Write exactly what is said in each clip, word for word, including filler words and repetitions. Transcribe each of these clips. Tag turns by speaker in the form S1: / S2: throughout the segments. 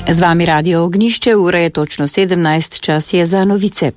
S1: Z vami Radio Ognjišče, ura je točno sedemnajst, čas je za novice.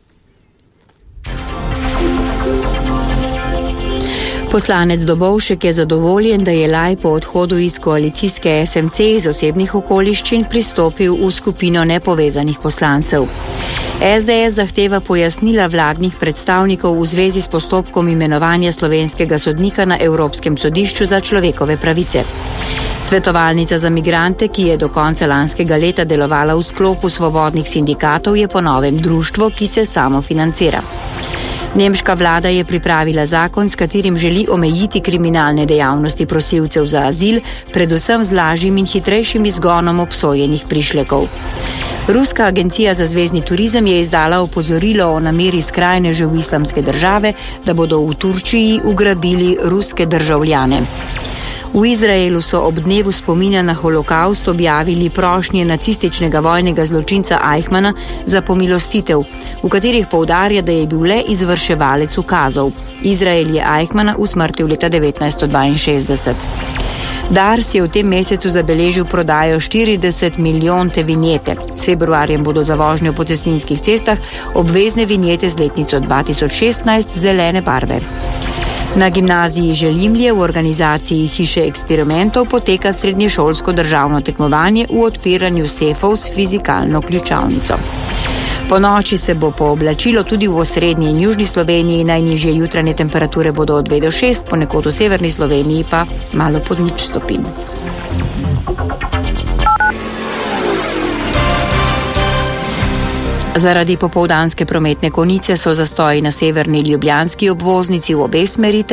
S1: Poslanec Dobovšek je zadovoljen, da je Laj po odhodu iz koalicijske es em ce iz osebnih okoliščin pristopil v skupino nepovezanih poslancev. es de es zahteva pojasnila vladnih predstavnikov v zvezi s postopkom imenovanja slovenskega sodnika na Evropskem sodišču za človekove pravice. Svetovalnica za migrante, ki je do konca lanskega leta delovala v sklopu svobodnih sindikatov, je po novem društvo, ki se samo financira. Nemška vlada je pripravila zakon, s katerim želi omejiti kriminalne dejavnosti prosilcev za azil, predvsem z lažjim in hitrejšim izgonom obsojenih prišlekov. Ruska agencija za zvezni turizem je izdala opozorilo o nameri skrajnežev Islamske države, da bodo v Turčiji ugrabili ruske državljane. V Izraelu so ob dnevu spominja na holokavst objavili prošnje nacističnega vojnega zločinca Eichmanna za pomilostitev, v katerih poudarja, da je bil le izvrševalec ukazov. Izrael je Eichmanna usmrtil leta devetnajststo dvainšestdeset. Dars je v tem mesecu zabeležil prodajo štirideset milijonte vinjete. S februarjem bodo za vožnjo po cestninskih cestah obvezne vinjete z letnico dva tisoč šestnajst zelene barve. Na gimnaziji Želimlje v organizaciji Hiše eksperimentov poteka srednješolsko državno tekmovanje v odpiranju sefov s fizikalno ključavnico. Po noči se bo pooblačilo tudi v osrednji in južni Sloveniji, najnižje jutranje temperature bodo od dve do šest, ponekod v severni Sloveniji pa malo pod nič stopinj. Zaradi popoldanske prometne konice so zastoji na severni ljubljanski obvoznici v obe smeri